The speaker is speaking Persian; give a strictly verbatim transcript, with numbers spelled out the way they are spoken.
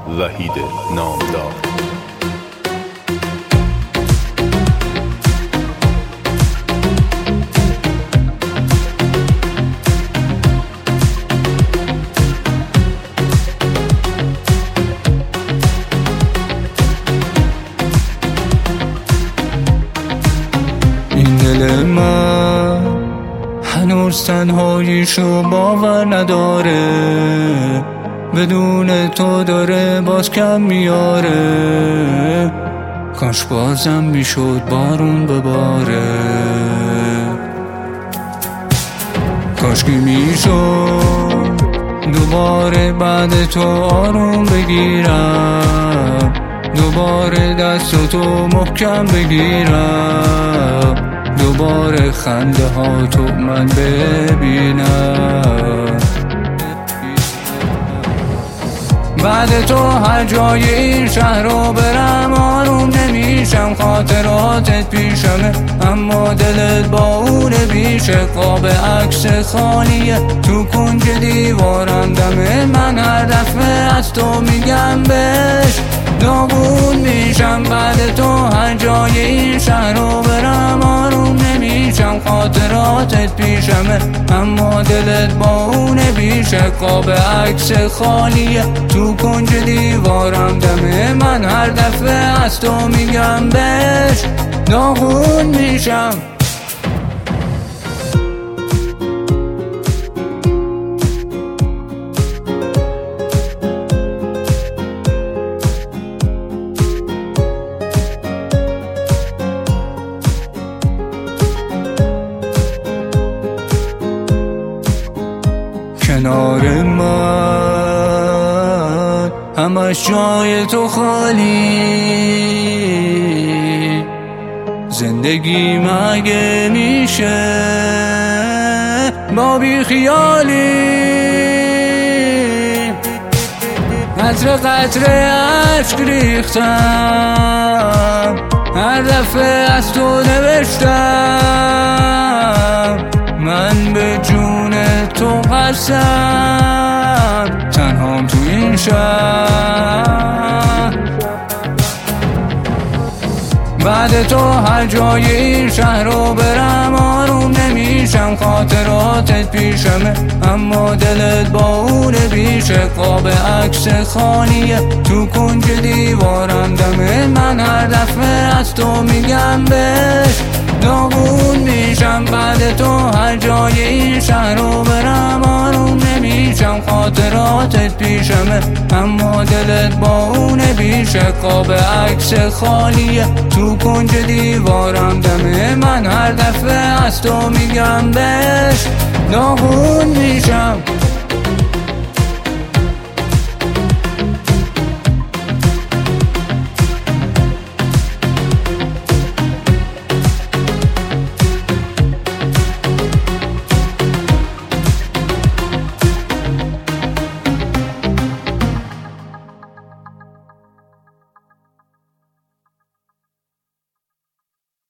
وحید نامدار. این دل من هنوز تنهاییشو باور نداره، بدون تو داره باز کم میاره. کاش بازم میشد بارون بباره، کاش که میشد دوباره بعد تو آروم بگیرم، دوباره دست تو محکم بگیرم، دوباره خنده ها تو من ببینم. بعد تو هر جای این شهر رو برم آروم نمیشم، خاطراتت پیشمه اما دلت با اون بیشه. قاب عکس خالیه تو کنج دیوارم دمه، من هر دفعه از تو میگم بهش داغون میشم. بعد تو هر جای این شهر رو برم آروم نمیشم، خاطراتت پیشمه اما دلت با اون بیشه. قاب عکس خالیه تو کنج دیوارم دمه، من هر دفعه از تو میگم بهش داغون میشم. کنار من همش جای تو خالی، زندگی مگه میشه با بی خیالی؟ قطره قطره اشک ریختم هر دفعه از تو نوشتم، من به جون تو قسم تنهام تو این شهر. بعد تو هر جای این شهر رو برم آروم نمیشم، خاطراتت پیشمه اما دلت با اون بیشه. قاب عکس خالیه تو کنج دیوارم دمه، من هر دفعه از تو میگم بهش داغون میشم. بعد تو هر جای این شهر رو برم آروم نمیشم، خاطراتت پیشمه اما دلت با اون بیشه. قاب عکس خالیه تو کنج دیوارم دمه، من هر دفعه از تو میگم بهش داغون میشم.